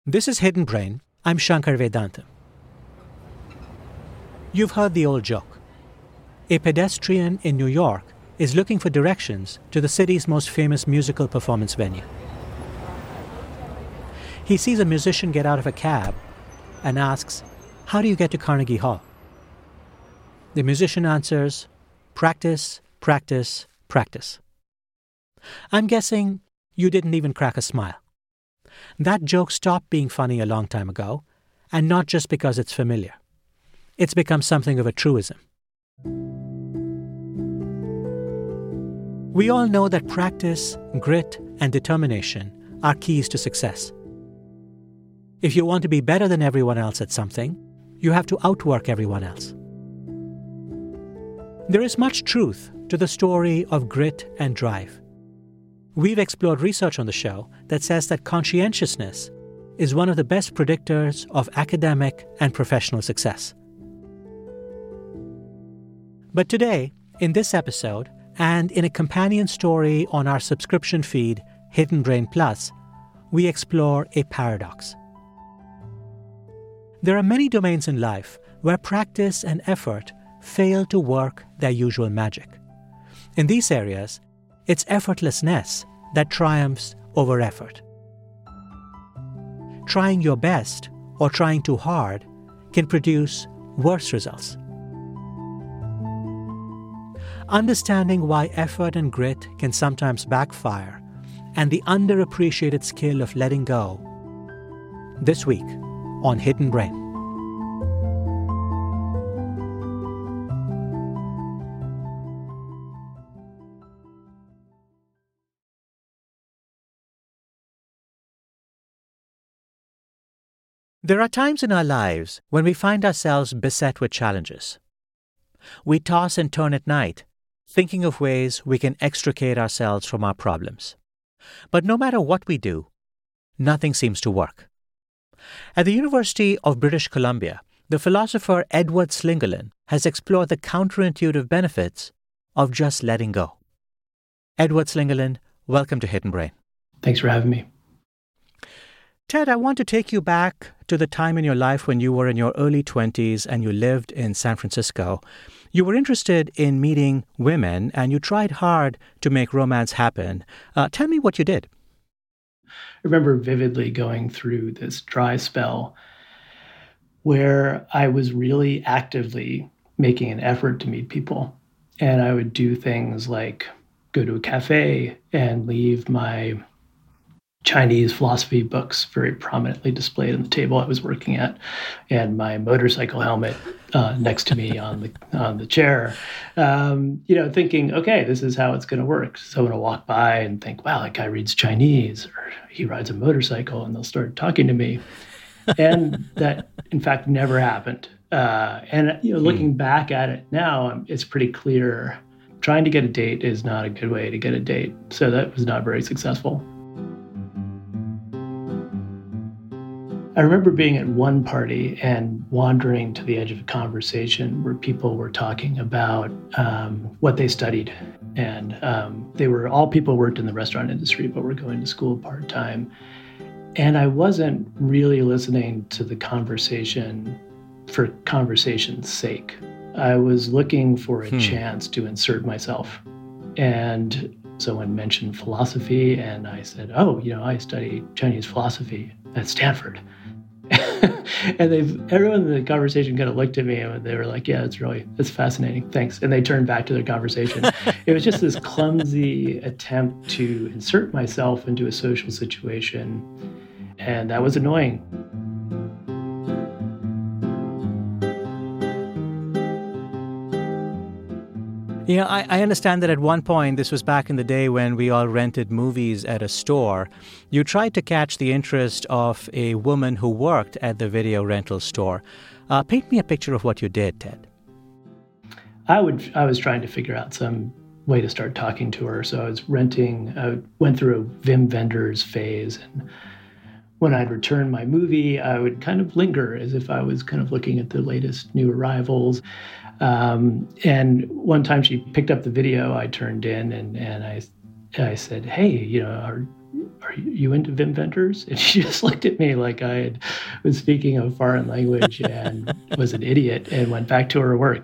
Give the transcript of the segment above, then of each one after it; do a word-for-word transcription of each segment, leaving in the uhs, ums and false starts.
This is Hidden Brain. I'm Shankar Vedantam. You've heard the old joke. A pedestrian in New York is looking for directions to the city's most famous musical performance venue. He sees a musician get out of a cab and asks, "How do you get to Carnegie Hall?" The musician answers, "Practice, practice, practice." I'm guessing you didn't even crack a smile. That joke stopped being funny a long time ago, and not just because it's familiar. It's become something of a truism. We all know that practice, grit, and determination are keys to success. If you want to be better than everyone else at something, you have to outwork everyone else. There is much truth to the story of grit and drive. We've explored research on the show that says that conscientiousness is one of the best predictors of academic and professional success. But today, in this episode, and in a companion story on our subscription feed, Hidden Brain Plus, we explore a paradox. There are many domains in life where practice and effort fail to work their usual magic. In these areas, it's effortlessness that triumphs over effort. Trying your best or trying too hard can produce worse results. Understanding why effort and grit can sometimes backfire and the underappreciated skill of letting go. This week on Hidden Brain. There are times in our lives when we find ourselves beset with challenges. We toss and turn at night, thinking of ways we can extricate ourselves from our problems. But no matter what we do, nothing seems to work. At the University of British Columbia, the philosopher Edward Slingerland has explored the counterintuitive benefits of just letting go. Edward Slingerland, welcome to Hidden Brain. Thanks for having me. Ted, I want to take you back to the time in your life when you were in your early twenties and you lived in San Francisco. You were interested in meeting women and you tried hard to make romance happen. Uh, tell me what you did. I remember vividly going through this dry spell where I was really actively making an effort to meet people. And I would do things like go to a cafe and leave my Chinese philosophy books very prominently displayed on the table I was working at, and my motorcycle helmet uh, next to me on the on the chair. Um, you know, thinking, okay, this is how it's going to work. Someone will walk by and think, wow, that guy reads Chinese, or he rides a motorcycle, and they'll start talking to me. And that, in fact, never happened. Uh, and you know, looking hmm. back at it now, it's pretty clear trying to get a date is not a good way to get a date. So that was not very successful. I remember being at one party and wandering to the edge of a conversation where people were talking about um, what they studied. And um, they were all people who worked in the restaurant industry, but were going to school part-time. And I wasn't really listening to the conversation for conversation's sake. I was looking for a hmm. chance to insert myself. And someone mentioned philosophy, and I said, oh, you know, I study Chinese philosophy at Stanford. And they've everyone in the conversation kind of looked at me and they were like, yeah, it's really, it's fascinating. Thanks. And they turned back to their conversation. It was just this clumsy attempt to insert myself into a social situation. And that was annoying. You know, I, I understand that at one point, this was back in the day when we all rented movies at a store, you tried to catch the interest of a woman who worked at the video rental store. Uh, paint me a picture of what you did, Ted. I would. I was trying to figure out some way to start talking to her. So I was renting, I went through a Vim vendors phase. And when I'd return my movie, I would kind of linger as if I was kind of looking at the latest new arrivals. Um, and one time she picked up the video I turned in and, and I, I said, hey, you know, are, are you into Vim vendors? And she just looked at me like I had, was speaking a foreign language and was an idiot and went back to her work.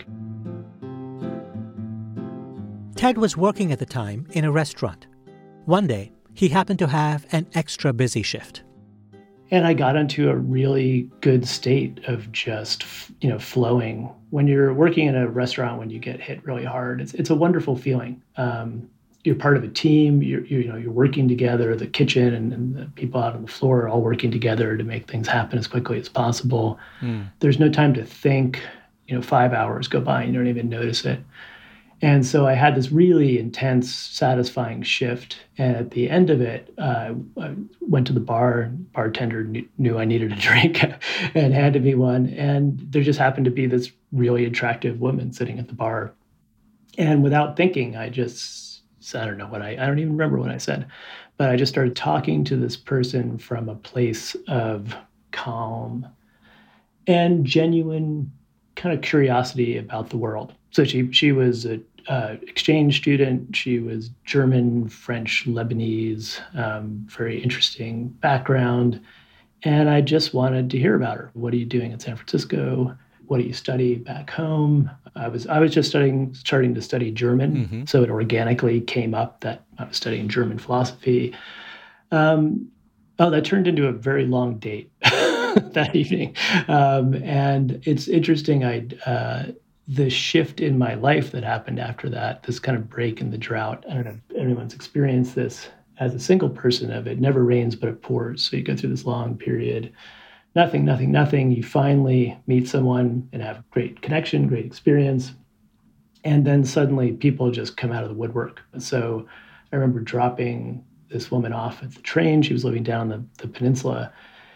Ted was working at the time in a restaurant. One day, he happened to have an extra busy shift. And I got into a really good state of just, you know, flowing. When you're working in a restaurant, when you get hit really hard, it's it's a wonderful feeling. Um, you're part of a team. You're, you're you know you're working together. The kitchen and, and the people out on the floor are all working together to make things happen as quickly as possible. Mm. There's no time to think. You know, five hours go by and you don't even notice it. And so I had this really intense, satisfying shift. And at the end of it, uh, I went to the bar. Bartender knew, knew I needed a drink and handed me one. And there just happened to be this really attractive woman sitting at the bar. And without thinking, I just, I don't know what I, I don't even remember what I said. But I just started talking to this person from a place of calm and genuine kind of curiosity about the world. So she she was an uh, exchange student. She was German, French, Lebanese, um, very interesting background. And I just wanted to hear about her. What are you doing in San Francisco? What do you study back home? I was I was just studying, starting to study German. Mm-hmm. So it organically came up that I was studying German philosophy. Um, oh, that turned into a very long date that evening. Um, and it's interesting. I uh, the shift in my life that happened after that, this kind of break in the drought. I don't know if anyone's experienced this as a single person of it. Never rains, but it pours. So you go through this long period, nothing, nothing, nothing. You finally meet someone and have a great connection, great experience. And then suddenly people just come out of the woodwork. So I remember dropping this woman off at the train. She was living down the, the peninsula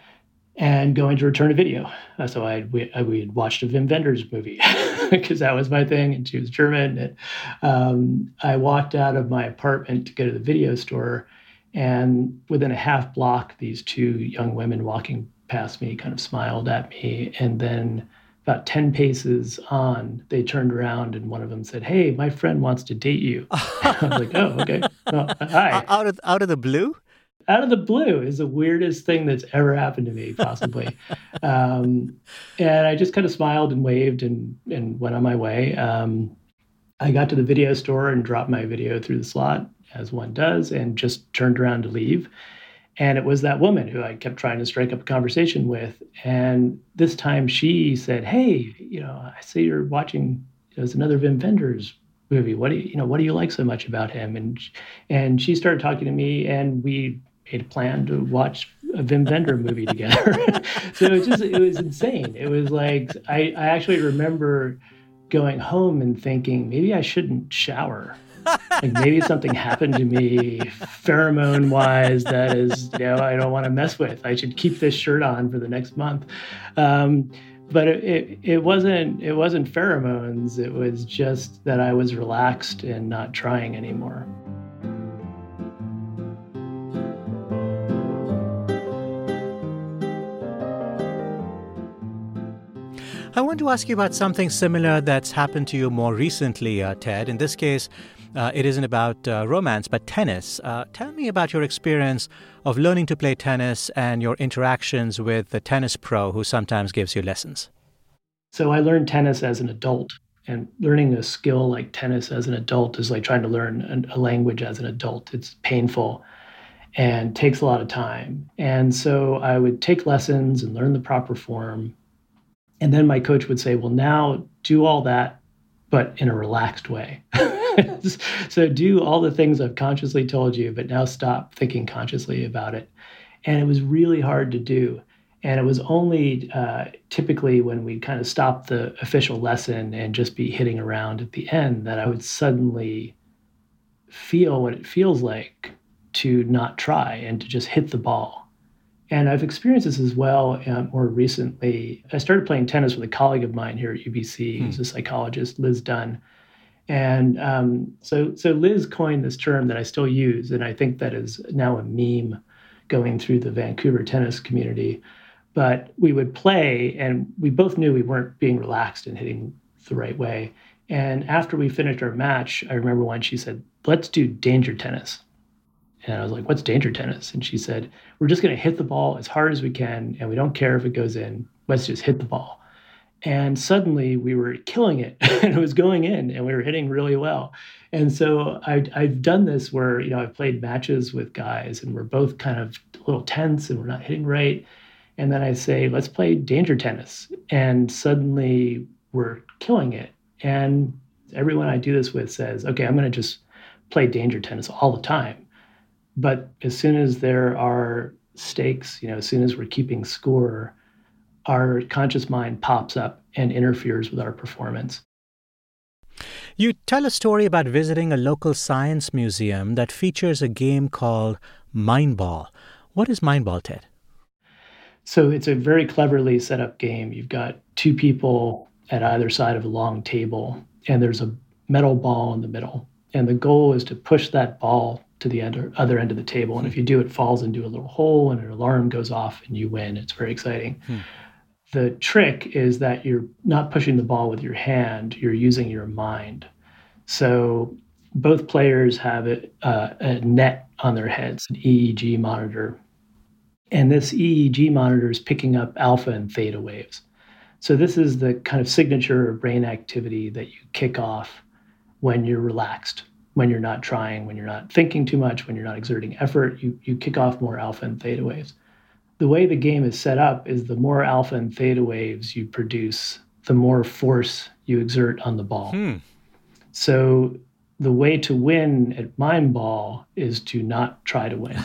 and going to return a video. Uh, so I we, I, we had watched a Wim Wenders movie because that was my thing, and she was German. And um, I walked out of my apartment to go to the video store, and within a half block, these two young women walking past me kind of smiled at me, and then about ten paces on, they turned around and one of them said, "Hey, my friend wants to date you." I was like, "Oh, okay. Well, hi." Out of out of the blue? Out of the blue is the weirdest thing that's ever happened to me, possibly. um, and I just kind of smiled and waved and, and went on my way. Um, I got to the video store and dropped my video through the slot, as one does, and just turned around to leave. And it was that woman who I kept trying to strike up a conversation with. And this time she said, "Hey, you know, I see you're watching, there's another Wim Wenders movie. What do you, you know, what do you like so much about him?" And, and she started talking to me, and we made a plan to watch a Wim Wenders movie together. So it was just, it was insane. It was like, I, I actually remember going home and thinking, maybe I shouldn't shower. Like maybe something happened to me pheromone wise that is, you know, I don't want to mess with. I should keep this shirt on for the next month. Um, but it, it, it wasn't, it wasn't pheromones. It was just that I was relaxed and not trying anymore. I want to ask you about something similar that's happened to you more recently, uh, Ted. In this case, uh, it isn't about uh, romance, but tennis. Uh, tell me about your experience of learning to play tennis and your interactions with the tennis pro who sometimes gives you lessons. So I learned tennis as an adult, and learning a skill like tennis as an adult is like trying to learn a language as an adult. It's painful and takes a lot of time. And so I would take lessons and learn the proper form. And then my coach would say, "Well, now do all that, but in a relaxed way." So do all the things I've consciously told you, but now stop thinking consciously about it. And it was really hard to do. And it was only uh, typically when we kind of stop the official lesson and just be hitting around at the end that I would suddenly feel what it feels like to not try and to just hit the ball. And I've experienced this as well uh, more recently. I started playing tennis with a colleague of mine here at U B C, hmm. who's a psychologist, Liz Dunn. And um, so, so Liz coined this term that I still use, and I think that is now a meme going through the Vancouver tennis community. But we would play, and we both knew we weren't being relaxed and hitting the right way. And after we finished our match, I remember when she said, "Let's do danger tennis." And I was like, what's danger tennis? And she said, we're just going to hit the ball as hard as we can, and we don't care if it goes in. Let's just hit the ball. And suddenly we were killing it, and it was going in, and we were hitting really well. And so I, I've done this where, you know, I've played matches with guys, and we're both kind of a little tense, and we're not hitting right. And then I say, let's play danger tennis. And suddenly we're killing it. And everyone I do this with says, okay, I'm going to just play danger tennis all the time. But as soon as there are stakes, you know, as soon as we're keeping score, our conscious mind pops up and interferes with our performance. You tell a story about visiting a local science museum that features a game called Mindball. What is Mindball, Ted? So it's a very cleverly set up game. You've got two people at either side of a long table, and there's a metal ball in the middle. And the goal is to push that ball to the other end of the table. And if you do, it falls into a little hole and an alarm goes off and you win. It's very exciting. Hmm. The trick is that you're not pushing the ball with your hand, you're using your mind. So both players have a, uh, a net on their heads, an E E G monitor. And this E E G monitor is picking up alpha and theta waves. So this is the kind of signature brain activity that you kick off when you're relaxed, when you're not trying, when you're not thinking too much, when you're not exerting effort. You, you kick off more alpha and theta waves. The way the game is set up is the more alpha and theta waves you produce, the more force you exert on the ball. Hmm. So the way to win at Mindball is to not try to win.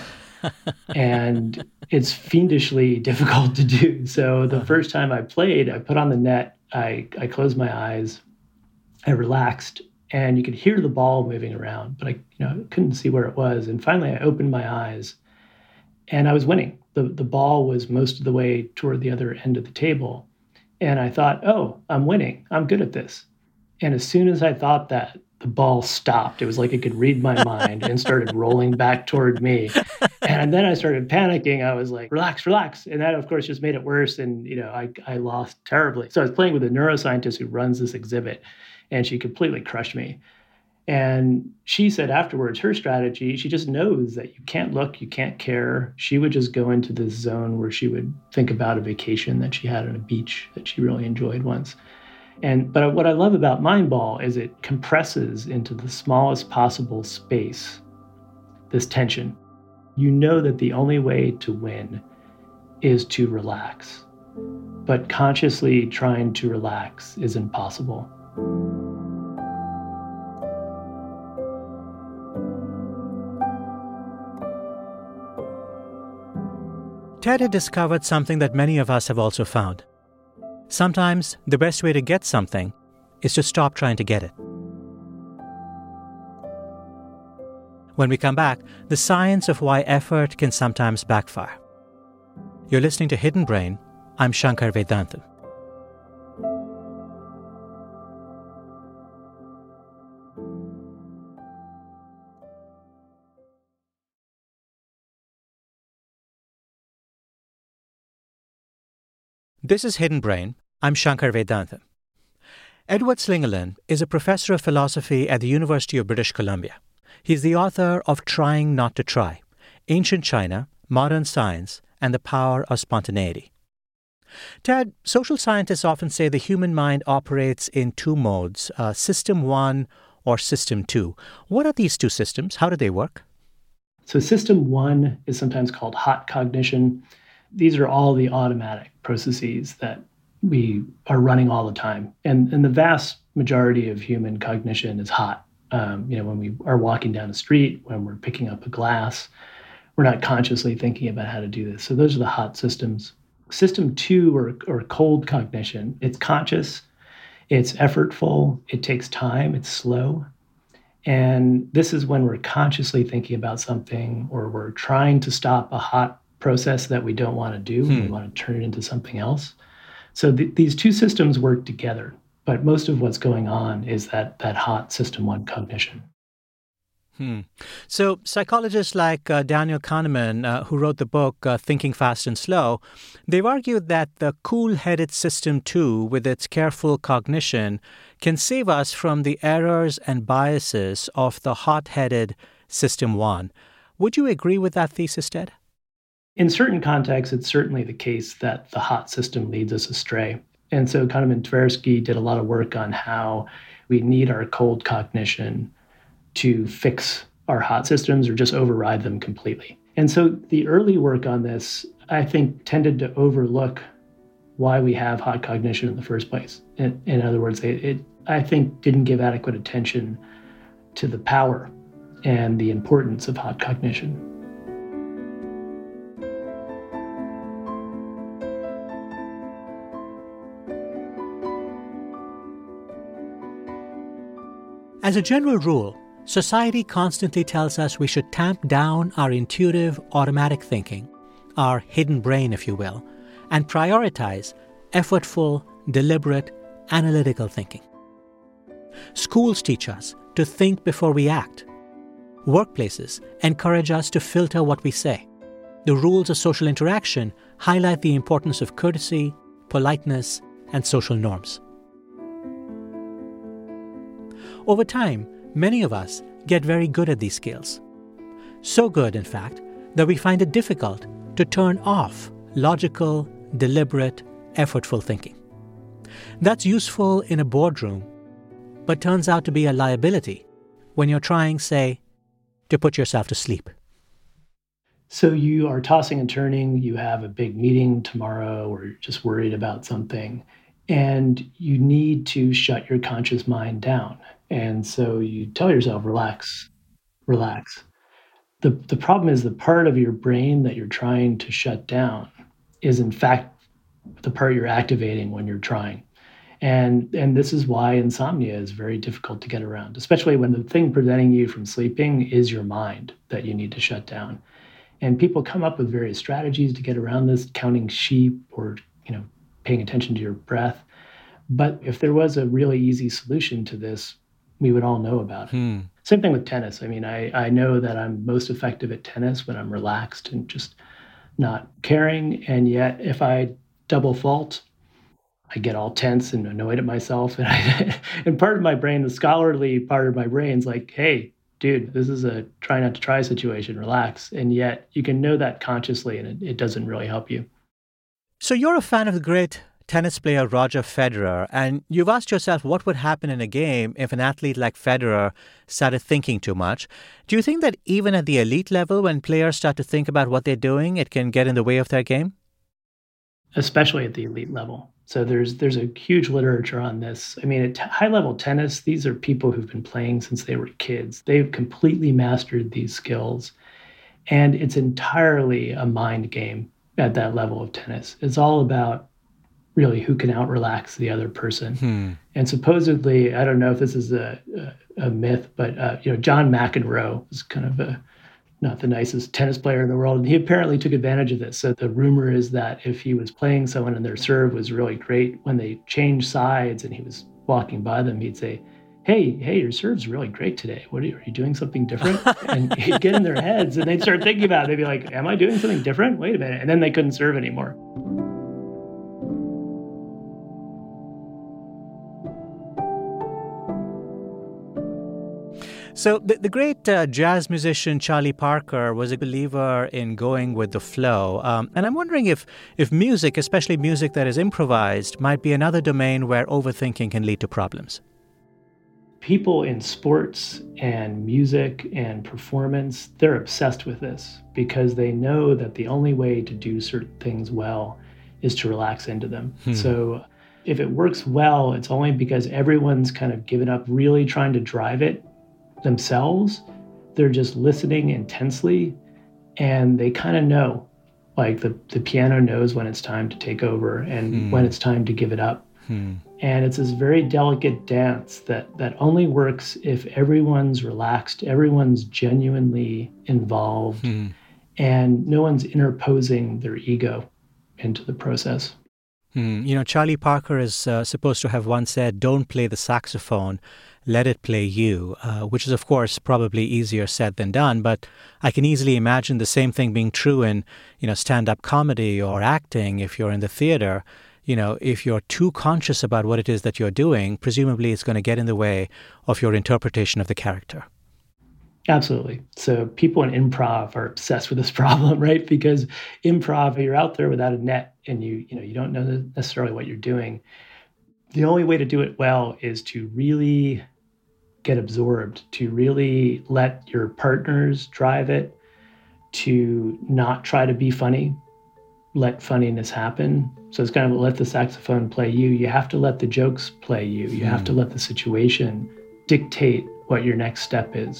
And it's fiendishly difficult to do. So the first time I played, I put on the net, I, I closed my eyes, I relaxed, and you could hear the ball moving around, but I you know couldn't see where it was. And finally I opened my eyes and I was winning. The, the ball was most of the way toward the other end of the table. And I thought, oh, I'm winning. I'm good at this. And as soon as I thought that, the ball stopped. It was like it could read my mind and started rolling back toward me. And then I started panicking. I was like, relax, relax. And that, of course, just made it worse. And, you know, I, I lost terribly. So I was playing with a neuroscientist who runs this exhibit, and she completely crushed me. And she said afterwards, her strategy, she just knows that you can't look, you can't care. She would just go into this zone where she would think about a vacation that she had on a beach that she really enjoyed once. And but what I love about Mindball is it compresses into the smallest possible space this tension. You know that the only way to win is to relax. But consciously trying to relax is impossible. Ted had discovered something that many of us have also found. Sometimes the best way to get something is to stop trying to get it. When we come back, the science of why effort can sometimes backfire. You're listening to Hidden Brain. I'm Shankar Vedantam. This is Hidden Brain. I'm Shankar Vedantam. Edward Slingerland is a professor of philosophy at the University of British Columbia. He's the author of Trying Not to Try, Ancient China, Modern Science, and the Power of Spontaneity. Ted, social scientists often say the human mind operates in two modes, uh, System one or System two. What are these two systems? How do they work? So System one is sometimes called hot cognition. These are all the automatic processes that we are running all the time. And, and the vast majority of human cognition is hot. Um, you know, when we are walking down the street, when we're picking up a glass, we're not consciously thinking about how to do this. So those are the hot systems. System two, or, or cold cognition, it's conscious, it's effortful, it takes time, it's slow. And this is when we're consciously thinking about something, or we're trying to stop a hot process that we don't want to do. Hmm. We want to turn it into something else. So th- these two systems work together, but most of what's going on is that that hot system one cognition. Hmm. So psychologists like uh, Daniel Kahneman, uh, who wrote the book uh, Thinking Fast and Slow, they've argued that the cool-headed system two, with its careful cognition, can save us from the errors and biases of the hot-headed system one. Would you agree with that thesis, Ted? In certain contexts, it's certainly the case that the hot system leads us astray. And so Kahneman and Tversky did a lot of work on how we need our cold cognition to fix our hot systems or just override them completely. And so the early work on this, I think, tended to overlook why we have hot cognition in the first place. In, in other words, it, it, I think, didn't give adequate attention to the power and the importance of hot cognition. As a general rule, society constantly tells us we should tamp down our intuitive, automatic thinking, our hidden brain, if you will, and prioritize effortful, deliberate, analytical thinking. Schools teach us to think before we act. Workplaces encourage us to filter what we say. The rules of social interaction highlight the importance of courtesy, politeness, and social norms. Over time, many of us get very good at these skills. So good, in fact, that we find it difficult to turn off logical, deliberate, effortful thinking. That's useful in a boardroom, but turns out to be a liability when you're trying, say, to put yourself to sleep. So you are tossing and turning, you have a big meeting tomorrow, or you're just worried about something, and you need to shut your conscious mind down. And so you tell yourself, relax, relax. The, the problem is the part of your brain that you're trying to shut down is in fact the part you're activating when you're trying. And, and this is why insomnia is very difficult to get around, especially when the thing preventing you from sleeping is your mind that you need to shut down. And people come up with various strategies to get around this, counting sheep or, you know, paying attention to your breath. But if there was a really easy solution to this, we would all know about it. Hmm. Same thing with tennis. I mean, I, I know that I'm most effective at tennis when I'm relaxed and just not caring. And yet, if I double fault, I get all tense and annoyed at myself. And, I, and part of my brain, the scholarly part of my brain is like, hey, dude, this is a try not to try situation, relax. And yet you can know that consciously and it, it doesn't really help you. So you're a fan of the great tennis player Roger Federer, and you've asked yourself what would happen in a game if an athlete like Federer started thinking too much. Do you think that even at the elite level, when players start to think about what they're doing, it can get in the way of their game? Especially at the elite level. So there's there's a huge literature on this. I mean, at t- high-level tennis, these are people who've been playing since they were kids. They've completely mastered these skills, and it's entirely a mind game at that level of tennis. It's all about really who can out-relax the other person. Hmm. And supposedly, I don't know if this is a, a, a myth, but uh, you know, John McEnroe was kind of a not the nicest tennis player in the world, and he apparently took advantage of this. So the rumor is that if he was playing someone and their serve was really great, when they changed sides and he was walking by them, he'd say, hey, hey, your serve's really great today. What are you, are you doing something different? And he'd get in their heads and they'd start thinking about it. They'd be like, am I doing something different? Wait a minute. And then they couldn't serve anymore. So the, the great uh, jazz musician Charlie Parker was a believer in going with the flow. Um, and I'm wondering if, if music, especially music that is improvised, might be another domain where overthinking can lead to problems. People in sports and music and performance, they're obsessed with this because they know that the only way to do certain things well is to relax into them. Hmm. So if it works well, it's only because everyone's kind of given up really trying to drive it themselves. They're just listening intensely, and they kind of know, like the, the piano knows when it's time to take over and hmm. when it's time to give it up. Hmm. And it's this very delicate dance that, that only works if everyone's relaxed, everyone's genuinely involved, hmm. and no one's interposing their ego into the process. Hmm. You know, Charlie Parker is uh, supposed to have once said, don't play the saxophone, let it play you, uh, which is, of course, probably easier said than done. But I can easily imagine the same thing being true in, you know, stand-up comedy or acting if you're in the theater. You know, if you're too conscious about what it is that you're doing, presumably it's going to get in the way of your interpretation of the character. Absolutely. So people in improv are obsessed with this problem, right? Because improv, you're out there without a net and you, you know, you don't know necessarily what you're doing. The only way to do it well is to really get absorbed, to really let your partners drive it, to not try to be funny, let funniness happen. So it's kind of let the saxophone play you. You have to let the jokes play you. You mm. have to let the situation dictate what your next step is.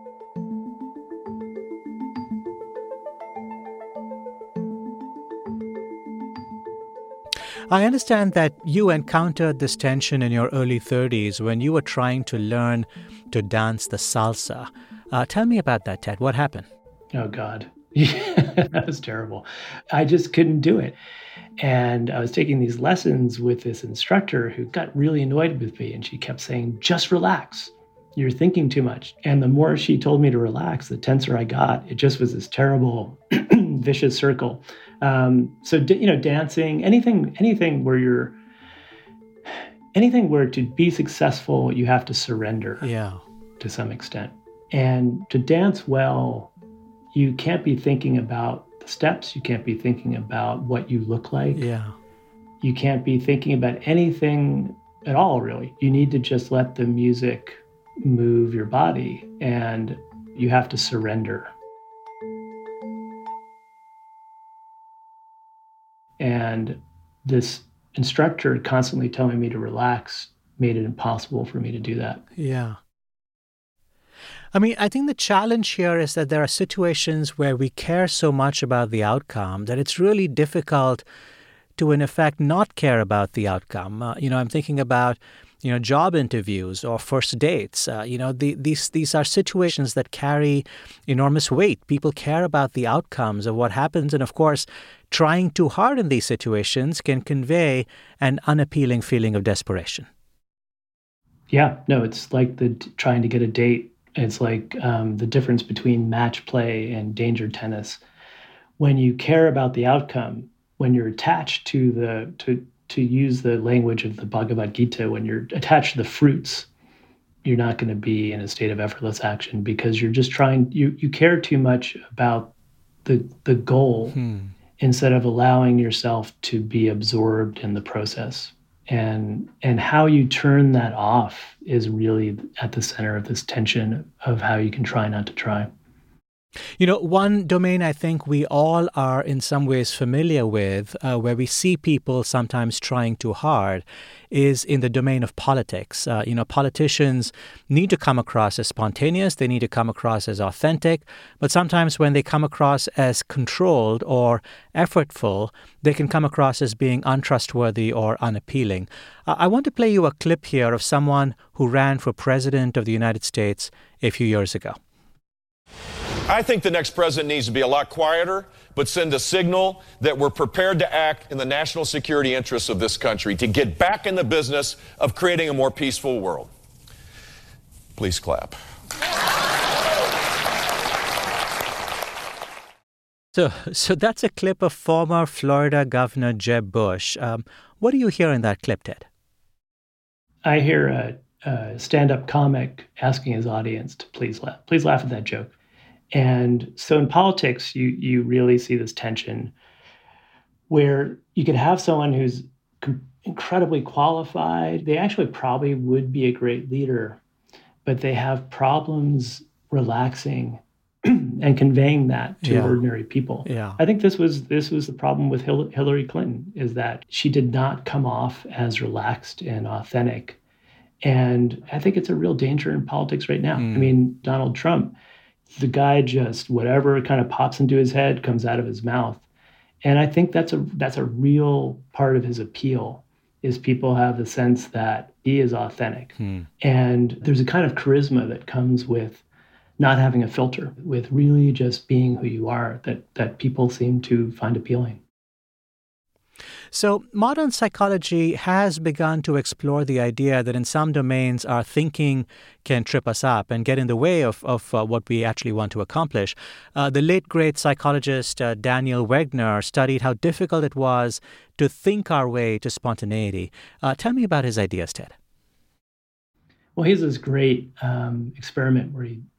I understand that you encountered this tension in your early thirties when you were trying to learn to dance the salsa. Uh, tell me about that, Ted. What happened? Oh, God. That was terrible. I just couldn't do it. And I was taking these lessons with this instructor who got really annoyed with me. And she kept saying, just relax. You're thinking too much. And the more she told me to relax, the tenser I got. It just was this terrible, vicious circle. Um, so, you know, dancing, anything, anything where you're, anything where to be successful, you have to surrender yeah. to some extent. And to dance well, you can't be thinking about the steps. You can't be thinking about what you look like. Yeah. You can't be thinking about anything at all, really. You need to just let the music move your body, and you have to surrender. And this instructor constantly telling me to relax made it impossible for me to do that. Yeah. I mean, I think the challenge here is that there are situations where we care so much about the outcome that it's really difficult to, in effect, not care about the outcome. Uh, you know, I'm thinking about, you know, job interviews or first dates. Uh, you know, the, these these are situations that carry enormous weight. People care about the outcomes of what happens. And of course, trying too hard in these situations can convey an unappealing feeling of desperation. Yeah, no, it's like the trying to get a date. It's like um, the difference between match play and danger tennis. When you care about the outcome, when you're attached to the, to, to use the language of the Bhagavad Gita, when you're attached to the fruits, you're not going to be in a state of effortless action because you're just trying, you, you care too much about the, the goal hmm. instead of allowing yourself to be absorbed in the process. And and how you turn that off is really at the center of this tension of how you can try not to try. You know, one domain I think we all are in some ways familiar with, uh, where we see people sometimes trying too hard, is in the domain of politics. Uh, you know, politicians need to come across as spontaneous, they need to come across as authentic, but sometimes when they come across as controlled or effortful, they can come across as being untrustworthy or unappealing. Uh, I want to play you a clip here of someone who ran for president of the United States a few years ago. I think the next president needs to be a lot quieter, but send a signal that we're prepared to act in the national security interests of this country, to get back in the business of creating a more peaceful world. Please clap. So, so that's a clip of former Florida Governor Jeb Bush. Um, what do you hear in that clip, Ted? I hear a, a stand-up comic asking his audience to please laugh. Please laugh at that joke. And so in politics, you you really see this tension where you could have someone who's com- incredibly qualified. They actually probably would be a great leader, but they have problems relaxing and conveying that to yeah. ordinary people. Yeah. I think this was this was the problem with Hil- Hillary Clinton, is that she did not come off as relaxed and authentic. And I think it's a real danger in politics right now. Mm. I mean, Donald Trump, the guy just, whatever kind of pops into his head comes out of his mouth. And I think that's a that's a real part of his appeal, is people have the sense that he is authentic. Hmm. And there's a kind of charisma that comes with not having a filter, with really just being who you are, that that people seem to find appealing. So modern psychology has begun to explore the idea that in some domains our thinking can trip us up and get in the way of, of uh, what we actually want to accomplish. Uh, the late great psychologist uh, Daniel Wegner studied how difficult it was to think our way to spontaneity. Uh, tell me about his ideas, Ted. Well, he has this great um, experiment where he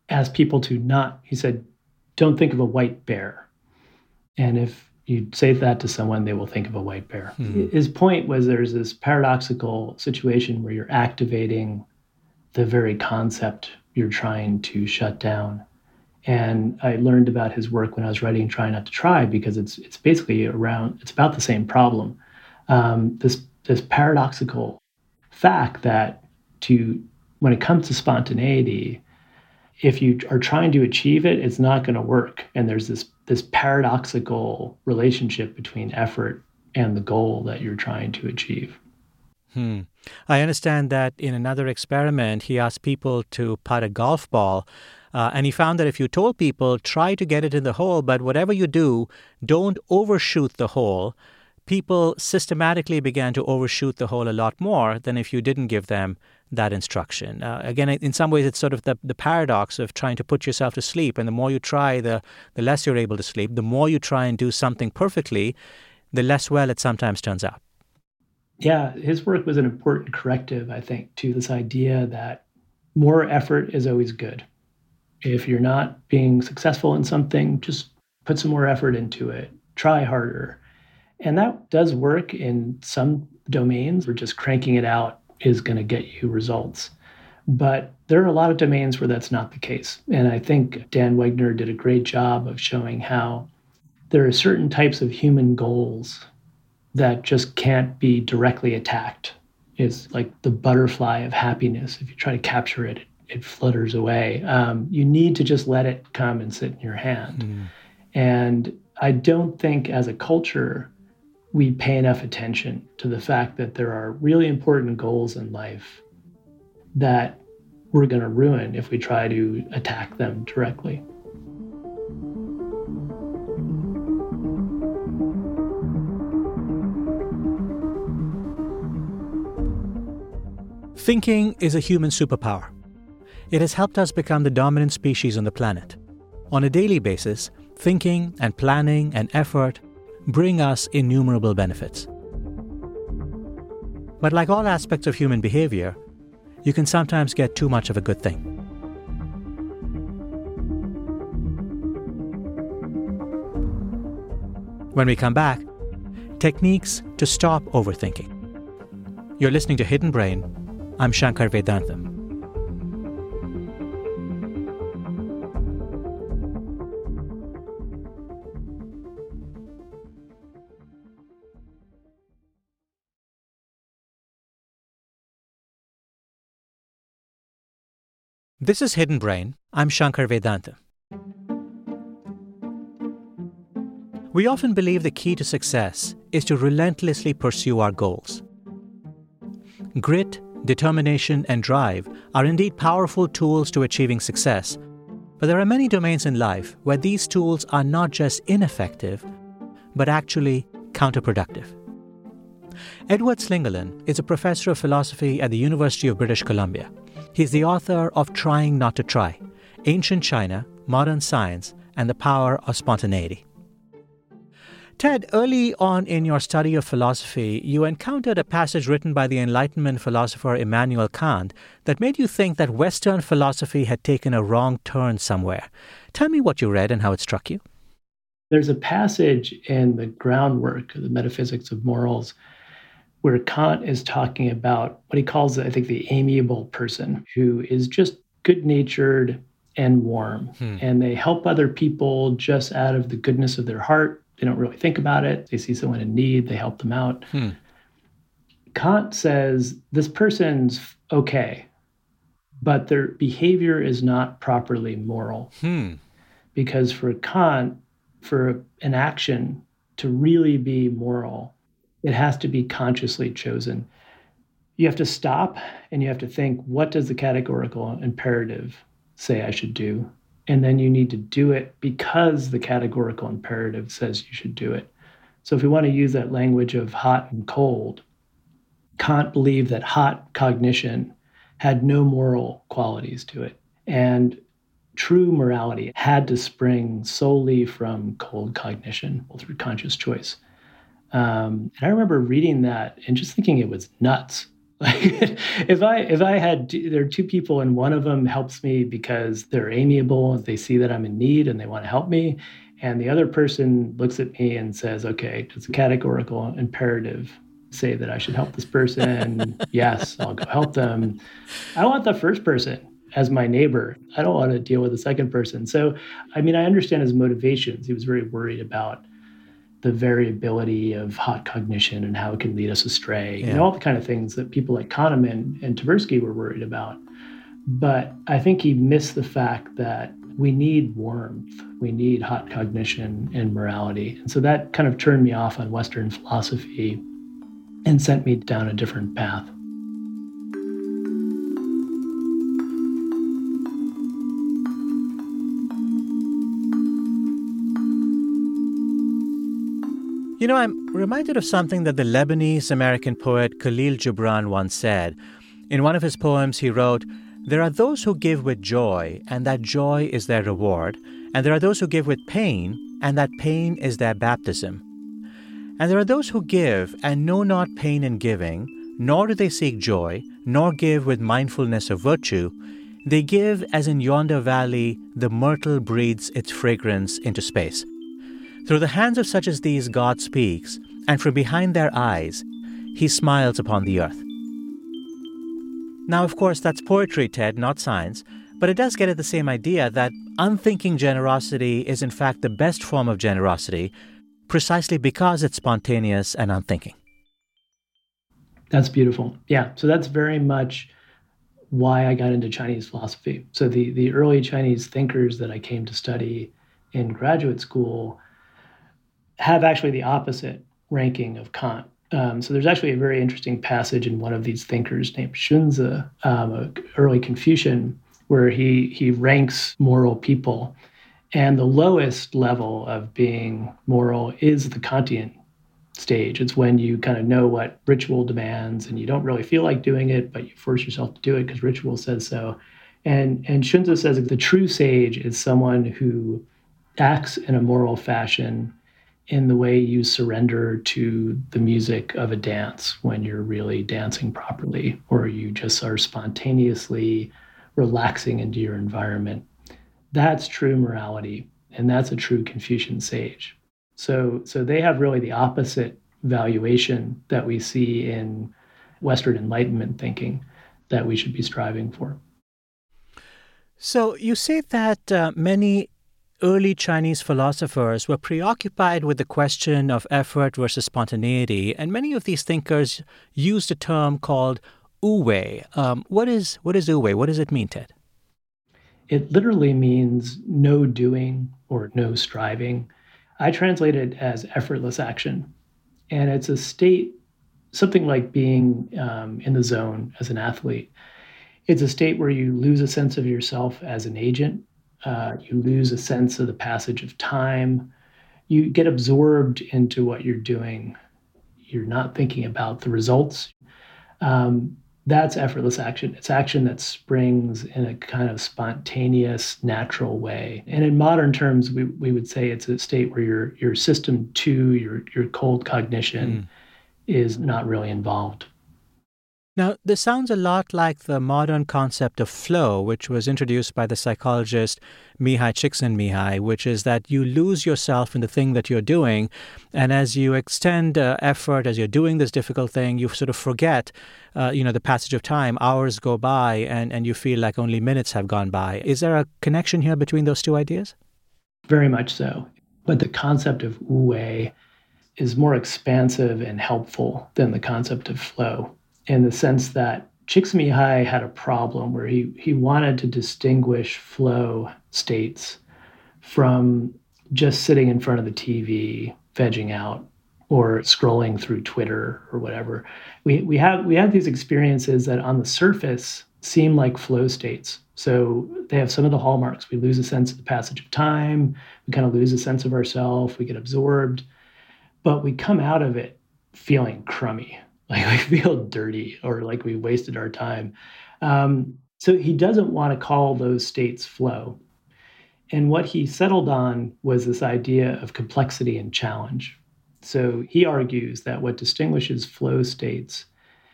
asked people to not, he said, don't think of a white bear. And if you say that to someone, they will think of a white bear. Hmm. His point was there's this paradoxical situation where you're activating the very concept you're trying to shut down. And I learned about his work when I was writing Try Not to Try, because it's it's basically around, it's about the same problem. Um, this this paradoxical fact that to when it comes to spontaneity, if you are trying to achieve it, it's not going to work. And there's this this paradoxical relationship between effort and the goal that you're trying to achieve. Hmm. I understand that in another experiment, he asked people to putt a golf ball. Uh, and he found that if you told people, try to get it in the hole, but whatever you do, don't overshoot the hole, people systematically began to overshoot the hole a lot more than if you didn't give them that instruction. Uh, again, in some ways, it's sort of the, the paradox of trying to put yourself to sleep. And the more you try, the, the less you're able to sleep. The more you try and do something perfectly, the less well it sometimes turns out. Yeah, his work was an important corrective, I think, to this idea that more effort is always good. If you're not being successful in something, just put some more effort into it. Try harder. And that does work in some domains where just cranking it out is going to get you results. But there are a lot of domains where that's not the case. And I think Dan Wegner did a great job of showing how there are certain types of human goals that just can't be directly attacked. It's like the butterfly of happiness. If you try to capture it, it flutters away. Um, you need to just let it come and sit in your hand. Mm. And I don't think as a culture, we pay enough attention to the fact that there are really important goals in life that we're going to ruin if we try to attack them directly. Thinking is a human superpower. It has helped us become the dominant species on the planet. On a daily basis, thinking and planning and effort bring us innumerable benefits. But like all aspects of human behavior, you can sometimes get too much of a good thing. When we come back, techniques to stop overthinking. You're listening to Hidden Brain. I'm Shankar Vedantam. This is Hidden Brain. I'm Shankar Vedantam. We often believe the key to success is to relentlessly pursue our goals. Grit, determination, and drive are indeed powerful tools to achieving success, but there are many domains in life where these tools are not just ineffective, but actually counterproductive. Edward Slingerland is a professor of philosophy at the University of British Columbia. He's the author of Trying Not to Try, Ancient China, Modern Science, and the Power of Spontaneity. Ted, early on in your study of philosophy, you encountered a passage written by the Enlightenment philosopher Immanuel Kant that made you think that Western philosophy had taken a wrong turn somewhere. Tell me what you read and how it struck you. There's a passage in the groundwork of the Metaphysics of Morals where Kant is talking about what he calls, I think, the amiable person who is just good-natured and warm. Hmm. And they help other people just out of the goodness of their heart. They don't really think about it. They see someone in need, they help them out. Hmm. Kant says this person's okay, but their behavior is not properly moral. Hmm. Because for Kant, for an action to really be moral, it has to be consciously chosen. You have to stop and you have to think, what does the categorical imperative say I should do? And then you need to do it because the categorical imperative says you should do it. So if we want to use that language of hot and cold, Kant believed that hot cognition had no moral qualities to it. And true morality had to spring solely from cold cognition through conscious choice. Um, and I remember reading that and just thinking it was nuts. Like if I if I had two, there are two people and one of them helps me because they're amiable and they see that I'm in need and they want to help me, and the other person looks at me and says, "Okay, it's a categorical imperative say that I should help this person." Yes, I'll go help them. I want the first person as my neighbor. I don't want to deal with the second person. So, I mean, I understand his motivations. He was very worried about the variability of hot cognition and how it can lead us astray, yeah. You know, all the kind of things that people like Kahneman and Tversky were worried about. But I think he missed the fact that we need warmth, we need hot cognition and morality. And so that kind of turned me off on Western philosophy and sent me down a different path. You know, I'm reminded of something that the Lebanese-American poet Khalil Gibran once said. In one of his poems, he wrote, "There are those who give with joy, and that joy is their reward. And there are those who give with pain, and that pain is their baptism. And there are those who give, and know not pain in giving, nor do they seek joy, nor give with mindfulness of virtue. They give as in yonder valley the myrtle breathes its fragrance into space. Through the hands of such as these God speaks, and from behind their eyes, he smiles upon the earth." Now, of course, that's poetry, Ted, not science, but it does get at the same idea that unthinking generosity is in fact the best form of generosity, precisely because it's spontaneous and unthinking. That's beautiful. Yeah, so that's very much why I got into Chinese philosophy. So the, the early Chinese thinkers that I came to study in graduate school have actually the opposite ranking of Kant. Um, so there's actually a very interesting passage in one of these thinkers named Xunzi, um, an early Confucian, where he he ranks moral people. And the lowest level of being moral is the Kantian stage. It's when you kind of know what ritual demands and you don't really feel like doing it, but you force yourself to do it because ritual says so. And, and Xunzi says that the true sage is someone who acts in a moral fashion in the way you surrender to the music of a dance when you're really dancing properly, or you just are spontaneously relaxing into your environment. That's true morality, and that's a true Confucian sage. So, so they have really the opposite valuation that we see in Western Enlightenment thinking that we should be striving for. So you say that uh, many early Chinese philosophers were preoccupied with the question of effort versus spontaneity, and many of these thinkers used a term called wu wei. Um, what is what is wu wei? What does it mean, Ted? It literally means no doing or no striving. I translate it as effortless action, and it's a state, something like being um, in the zone as an athlete. It's a state where you lose a sense of yourself as an agent. Uh, you lose a sense of the passage of time. You get absorbed into what you're doing. You're not thinking about the results. Um, that's effortless action. It's action that springs in a kind of spontaneous, natural way. And in modern terms, we, we would say it's a state where your your system two, your, your cold cognition, mm. is not really involved. Now, this sounds a lot like the modern concept of flow, which was introduced by the psychologist Mihai Csikszentmihalyi, which is that you lose yourself in the thing that you're doing, and as you extend uh, effort, as you're doing this difficult thing, you sort of forget, uh, you know, the passage of time. Hours go by, and, and you feel like only minutes have gone by. Is there a connection here between those two ideas? Very much so. But the concept of wu wei is more expansive and helpful than the concept of flow, in the sense that Csikszentmihalyi had a problem where he, he wanted to distinguish flow states from just sitting in front of the T V, vegging out, or scrolling through Twitter or whatever. We, we have we have these experiences that on the surface seem like flow states. So they have some of the hallmarks. We lose a sense of the passage of time. We kind of lose a sense of ourselves. We get absorbed. But we come out of it feeling crummy. Like we feel dirty or like we wasted our time. Um, so he doesn't want to call those states flow. And what he settled on was this idea of complexity and challenge. So he argues that what distinguishes flow states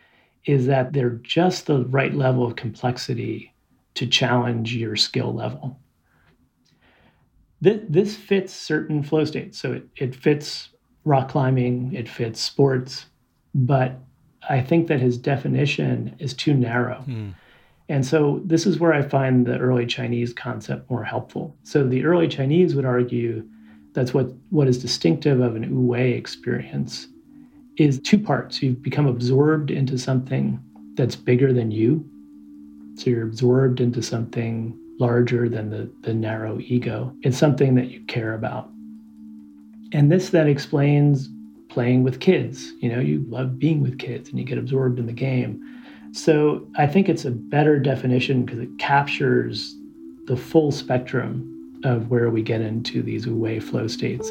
is that they're just the right level of complexity to challenge your skill level. This, this fits certain flow states. So it, it fits rock climbing, it fits sports, but I think that his definition is too narrow. Hmm. And so this is where I find the early Chinese concept more helpful. So the early Chinese would argue that's what, what is distinctive of an wu-wei experience is two parts. You've become absorbed into something that's bigger than you. So you're absorbed into something larger than the, the narrow ego. It's something that you care about. And this then explains playing with kids. You know, you love being with kids and you get absorbed in the game. So I think it's a better definition because it captures the full spectrum of where we get into these wu-wei flow states.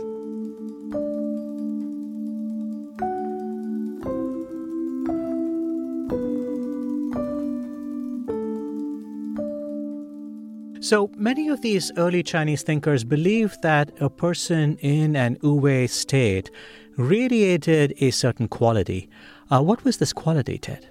So many of these early Chinese thinkers believed that a person in an wu-wei state radiated a certain quality. Uh, what was this quality, Ted?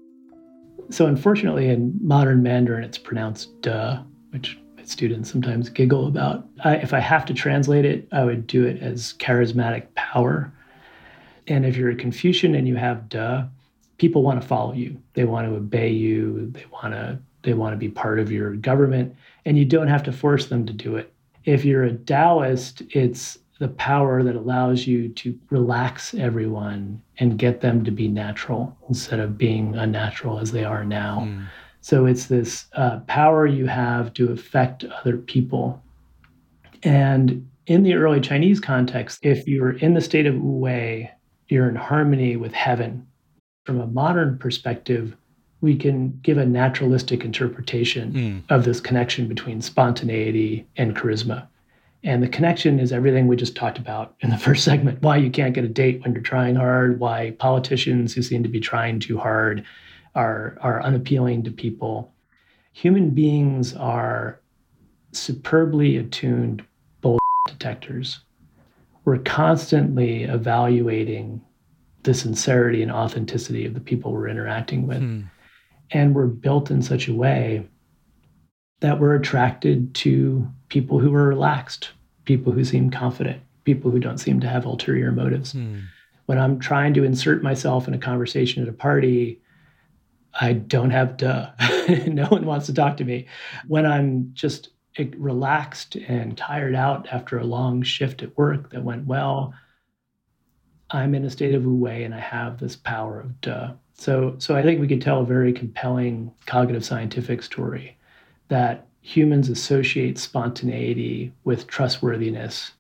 So unfortunately, in modern Mandarin, it's pronounced duh, which students sometimes giggle about. I, if I have to translate it, I would do it as charismatic power. And if you're a Confucian and you have duh, people want to follow you. They want to obey you. They want to they want to be part of your government, and you don't have to force them to do it. If you're a Taoist, it's the power that allows you to relax everyone and get them to be natural instead of being unnatural as they are now. Mm. So it's this uh, power you have to affect other people. And in the early Chinese context, if you're in the state of wu-wei, you're in harmony with heaven. From a modern perspective, we can give a naturalistic interpretation mm. of this connection between spontaneity and charisma. And the connection is everything we just talked about in the first segment, why you can't get a date when you're trying hard, why politicians who seem to be trying too hard are, are unappealing to people. Human beings are superbly attuned bull detectors. We're constantly evaluating the sincerity and authenticity of the people we're interacting with. Hmm. And we're built in such a way that we're attracted to people who are relaxed, people who seem confident, people who don't seem to have ulterior motives. Hmm. When I'm trying to insert myself in a conversation at a party, I don't have duh. No one wants to talk to me. When I'm just relaxed and tired out after a long shift at work that went well, I'm in a state of wu-wei and I have this power of duh. So, so I think we could tell a very compelling cognitive scientific story that humans associate spontaneity with trustworthiness.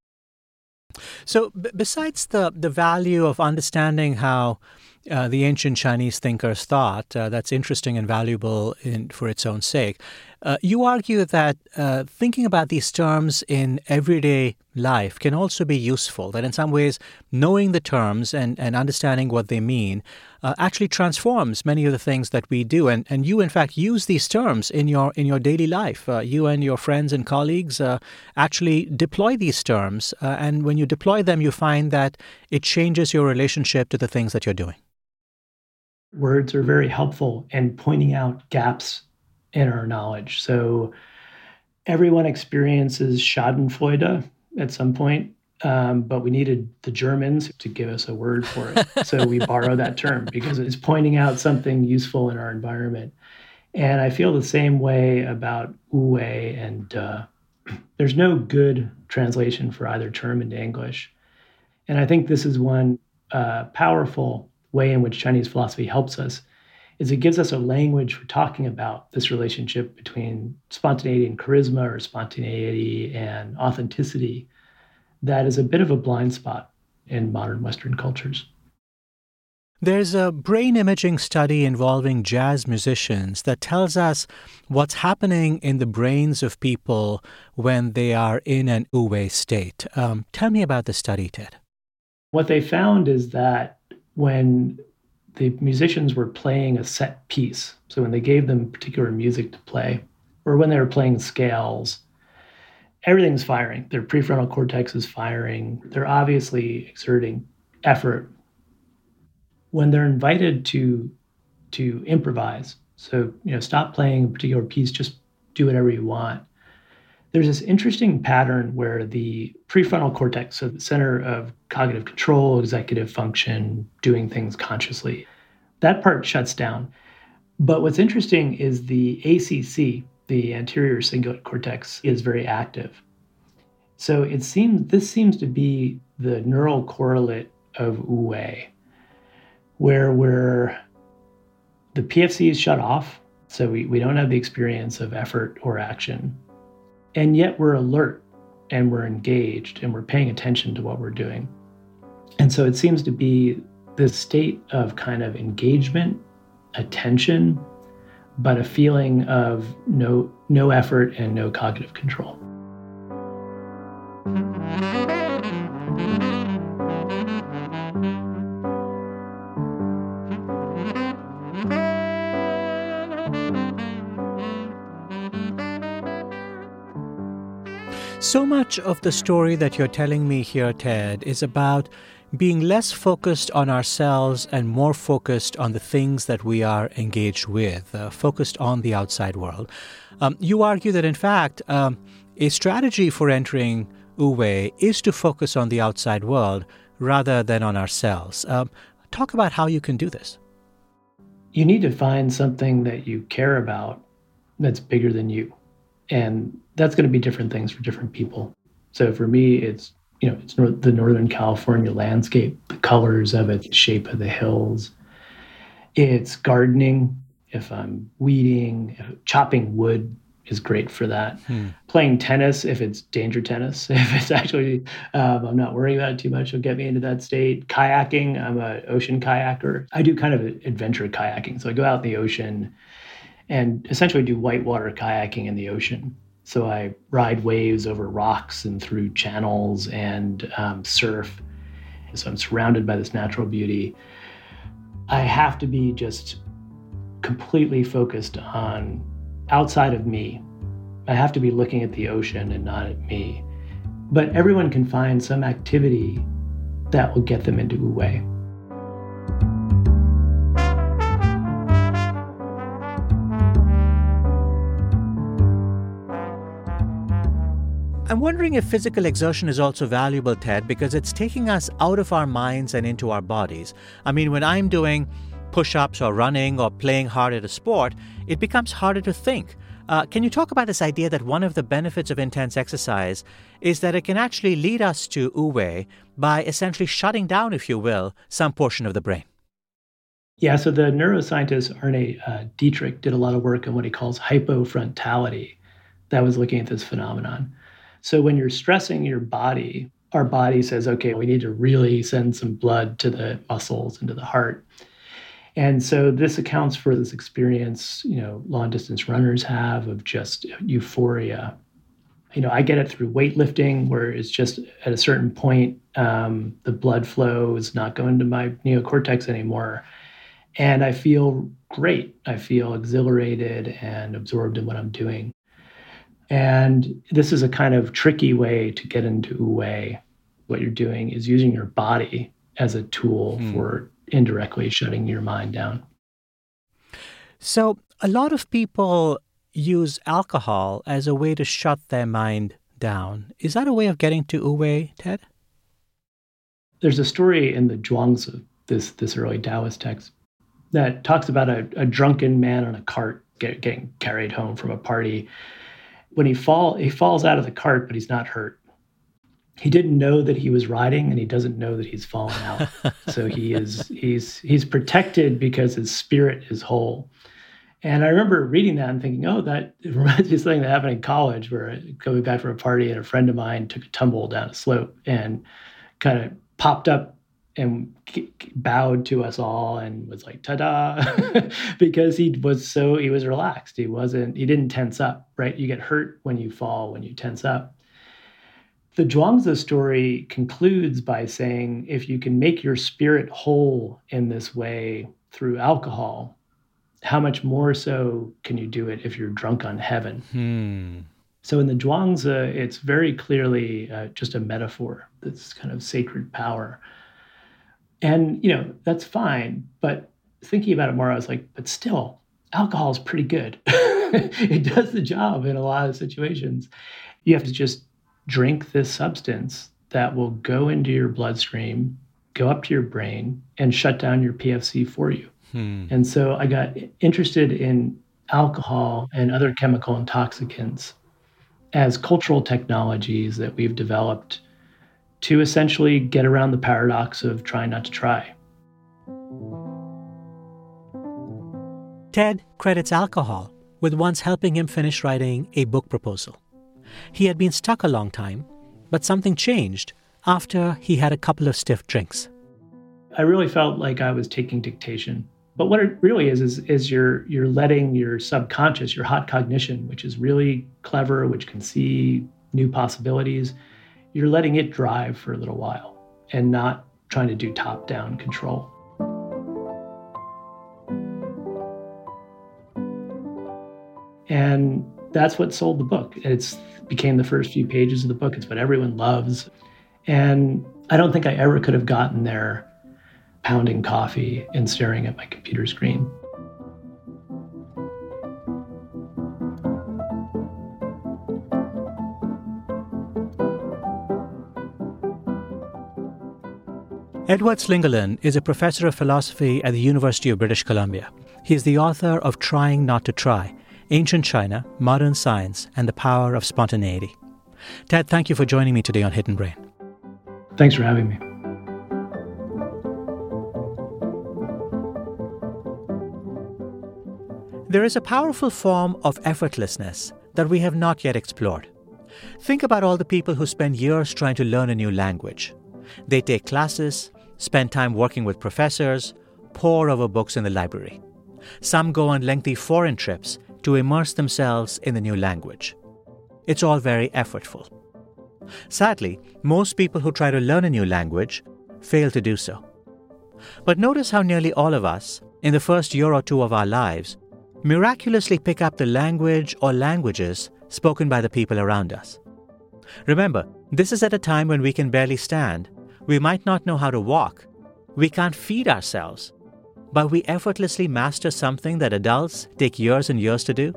So b- besides the, the value of understanding how uh, the ancient Chinese thinkers thought, uh, that's interesting and valuable in, for its own sake, uh, you argue that uh, thinking about these terms in everyday life can also be useful, that in some ways knowing the terms and, and understanding what they mean uh, actually transforms many of the things that we do. And, and you, in fact, use these terms in your in your daily life. Uh, you and your friends and colleagues uh, actually deploy these terms. Uh, and when you deploy them, you find that it changes your relationship to the things that you're doing. Words are very helpful in pointing out gaps in our knowledge. So everyone experiences schadenfreude at some point, um, but we needed the Germans to give us a word for it. So we borrow that term because it's pointing out something useful in our environment. And I feel the same way about wu-wei and duh. There's no good translation for either term into English. And I think this is one uh, powerful way in which Chinese philosophy helps us, is it gives us a language for talking about this relationship between spontaneity and charisma, or spontaneity and authenticity, that is a bit of a blind spot in modern Western cultures. There's a brain imaging study involving jazz musicians that tells us what's happening in the brains of people when they are in an wu-wei state. Um, tell me about the study, Ted. What they found is that when the musicians were playing a set piece, so when they gave them particular music to play, or when they were playing scales, everything's firing. Their prefrontal cortex is firing. They're obviously exerting effort. When they're invited to to improvise. So, you know, stop playing a particular piece, just do whatever you want. There's this interesting pattern where the prefrontal cortex, so the center of cognitive control, executive function, doing things consciously, that part shuts down. But what's interesting is the A C C, the anterior cingulate cortex, is very active. So it seems this seems to be the neural correlate of Wu Wei, where we're the P F C is shut off, so we, we don't have the experience of effort or action. And yet we're alert and we're engaged and we're paying attention to what we're doing. And so it seems to be this state of kind of engagement, attention, but a feeling of no, no effort and no cognitive control. So much of the story that you're telling me here, Ted, is about being less focused on ourselves and more focused on the things that we are engaged with, uh, focused on the outside world. Um, you argue that, in fact, um, a strategy for entering Wu Wei is to focus on the outside world rather than on ourselves. Um, talk about how you can do this. You need to find something that you care about that's bigger than you. And that's going to be different things for different people. So for me, it's, you know, it's the Northern California landscape, the colors of it, the shape of the hills. It's gardening. If I'm weeding, if chopping wood is great for that. Hmm. Playing tennis, if it's danger tennis, if it's actually, um, I'm not worrying about it too much, it'll get me into that state. Kayaking, I'm an ocean kayaker. I do kind of adventure kayaking. So I go out in the ocean and essentially do whitewater kayaking in the ocean. So I ride waves over rocks and through channels and um, surf. So I'm surrounded by this natural beauty. I have to be just completely focused on outside of me. I have to be looking at the ocean and not at me. But everyone can find some activity that will get them into Wu Wei. I'm wondering if physical exertion is also valuable, Ted, because it's taking us out of our minds and into our bodies. I mean, when I'm doing push-ups or running or playing hard at a sport, it becomes harder to think. Uh, can you talk about this idea that one of the benefits of intense exercise is that it can actually lead us to Wu Wei by essentially shutting down, if you will, some portion of the brain? Yeah, so the neuroscientist Arne uh, Dietrich did a lot of work on what he calls hypofrontality that was looking at this phenomenon. So when you're stressing your body, our body says, okay, we need to really send some blood to the muscles and to the heart. And so this accounts for this experience, you know, long distance runners have of just euphoria. You know, I get it through weightlifting where it's just at a certain point, um, the blood flow is not going to my neocortex anymore. And I feel great. I feel exhilarated and absorbed in what I'm doing. And this is a kind of tricky way to get into Wu Wei. What you're doing is using your body as a tool mm. for indirectly shutting your mind down. So a lot of people use alcohol as a way to shut their mind down. Is that a way of getting to Wu Wei, Ted? There's a story in the Zhuangzi, this, this early Taoist text, that talks about a, a drunken man on a cart get, getting carried home from a party. When he fall, he falls out of the cart, but he's not hurt. He didn't know that he was riding, and he doesn't know that he's fallen out. So he is he's he's protected because his spirit is whole. And I remember reading that and thinking, oh, that it reminds me of something that happened in college, where coming back from a party, and a friend of mine took a tumble down a slope and kind of popped up and bowed to us all and was like, ta-da, because he was so, he was relaxed. He wasn't, he didn't tense up, right? You get hurt when you fall, when you tense up. The Zhuangzi story concludes by saying, if you can make your spirit whole in this way through alcohol, how much more so can you do it if you're drunk on heaven? Hmm. So in the Zhuangzi, it's very clearly uh, just a metaphor, this kind of sacred power. And, you know, that's fine, but thinking about it more, I was like, but still, alcohol is pretty good. It does the job in a lot of situations. You have to just drink this substance that will go into your bloodstream, go up to your brain, and shut down your P F C for you. Hmm. And so I got interested in alcohol and other chemical intoxicants as cultural technologies that we've developed to essentially get around the paradox of trying not to try. Ted credits alcohol with once helping him finish writing a book proposal. He had been stuck a long time, but something changed after he had a couple of stiff drinks. I really felt like I was taking dictation. But what it really is, is, is you're, you're letting your subconscious, your hot cognition, which is really clever, which can see new possibilities, you're letting it drive for a little while and not trying to do top-down control. And that's what sold the book. It became the first few pages of the book. It's what everyone loves. And I don't think I ever could have gotten there pounding coffee and staring at my computer screen. Edward Slingerland is a professor of philosophy at the University of British Columbia. He is the author of Trying Not to Try, Ancient China, Modern Science, and the Power of Spontaneity. Ted, thank you for joining me today on Hidden Brain. Thanks for having me. There is a powerful form of effortlessness that we have not yet explored. Think about all the people who spend years trying to learn a new language. They take classes, spend time working with professors, pore over books in the library. Some go on lengthy foreign trips to immerse themselves in the new language. It's all very effortful. Sadly, most people who try to learn a new language fail to do so. But notice how nearly all of us, in the first year or two of our lives, miraculously pick up the language or languages spoken by the people around us. Remember, this is at a time when we can barely stand, we might not know how to walk, we can't feed ourselves, but we effortlessly master something that adults take years and years to do.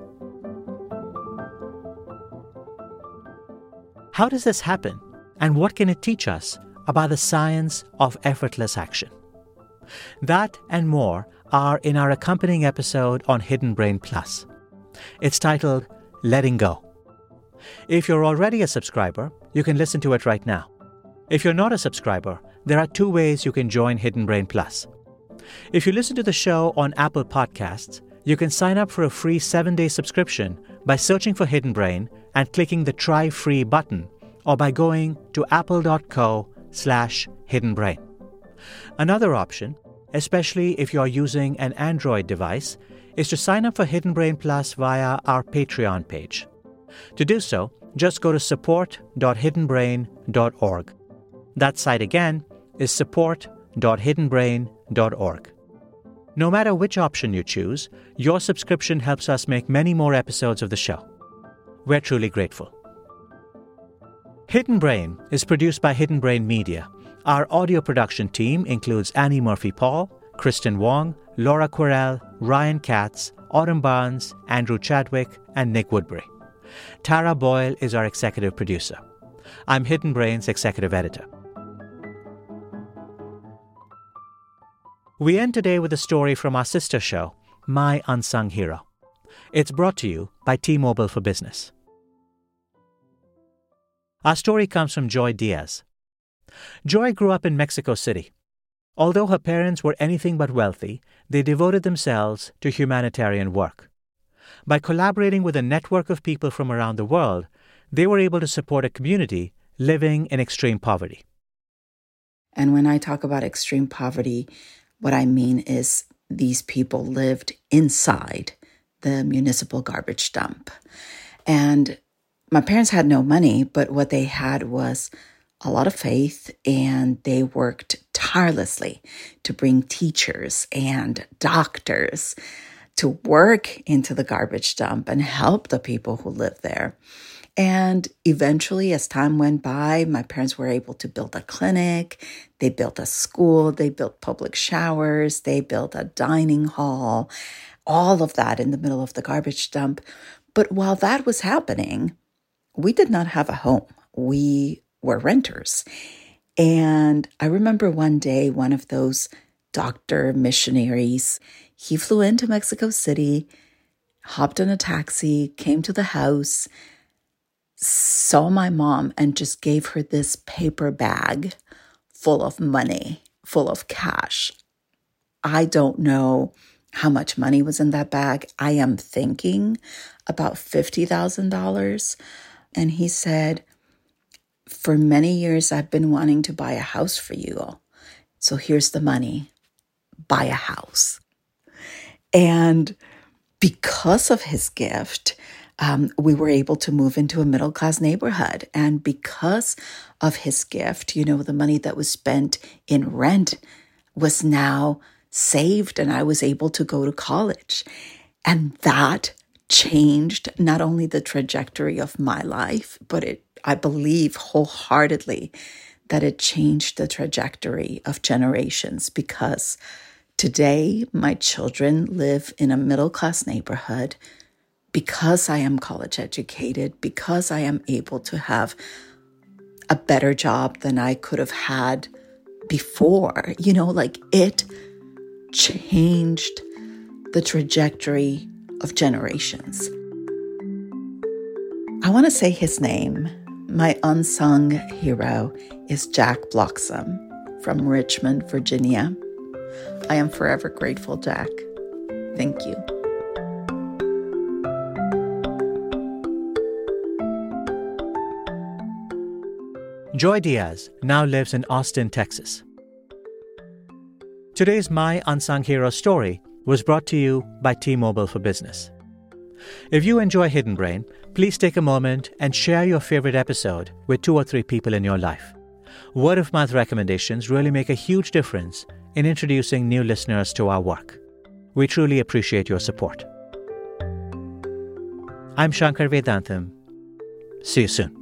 How does this happen, and what can it teach us about the science of effortless action? That and more are in our accompanying episode on Hidden Brain Plus. It's titled Letting Go. If you're already a subscriber, you can listen to it right now. If you're not a subscriber, there are two ways you can join Hidden Brain Plus. If you listen to the show on Apple Podcasts, you can sign up for a free seven-day subscription by searching for Hidden Brain and clicking the Try Free button, or by going to apple.co slash hidden brain. Another option, especially if you're using an Android device, is to sign up for Hidden Brain Plus via our Patreon page. To do so, just go to support dot hidden brain dot org. That site again is support dot hidden brain dot org. No matter which option you choose, your subscription helps us make many more episodes of the show. We're truly grateful. Hidden Brain is produced by Hidden Brain Media. Our audio production team includes Annie Murphy-Paul, Kristen Wong, Laura Quirrell, Ryan Katz, Autumn Barnes, Andrew Chadwick, and Nick Woodbury. Tara Boyle is our executive producer. I'm Hidden Brain's executive editor. We end today with a story from our sister show, My Unsung Hero. It's brought to you by T-Mobile for Business. Our story comes from Joy Diaz. Joy grew up in Mexico City. Although her parents were anything but wealthy, they devoted themselves to humanitarian work. By collaborating with a network of people from around the world, they were able to support a community living in extreme poverty. And when I talk about extreme poverty, what I mean is these people lived inside the municipal garbage dump. And my parents had no money, but what they had was a lot of faith, and they worked tirelessly to bring teachers and doctors to work into the garbage dump and help the people who live there. And eventually, as time went by, my parents were able to build a clinic. They built a school. They built public showers. They built a dining hall. All of that in the middle of the garbage dump. But while that was happening, we did not have a home. We were renters. And I remember one day, one of those doctor missionaries, he flew into Mexico City, hopped on a taxi, came to the house, saw my mom, and just gave her this paper bag full of money, full of cash. I don't know how much money was in that bag. I am thinking about fifty thousand dollars. And he said, for many years, I've been wanting to buy a house for you. So here's the money. Buy a house. And because of his gift, um, we were able to move into a middle-class neighborhood. And because of his gift, you know, the money that was spent in rent was now saved, and I was able to go to college. And that changed not only the trajectory of my life, but it, I believe wholeheartedly that it changed the trajectory of generations, because today my children live in a middle-class neighborhood because I am college educated, because I am able to have a better job than I could have had before. You know, like it changed the trajectory of generations. I want to say his name. My unsung hero is Jack Bloxam from Richmond, Virginia. I am forever grateful, Jack. Thank you. Joy Diaz now lives in Austin, Texas. Today's My Unsung Hero story was brought to you by T-Mobile for Business. If you enjoy Hidden Brain, please take a moment and share your favorite episode with two or three people in your life. Word-of-mouth recommendations really make a huge difference in introducing new listeners to our work. We truly appreciate your support. I'm Shankar Vedantam. See you soon.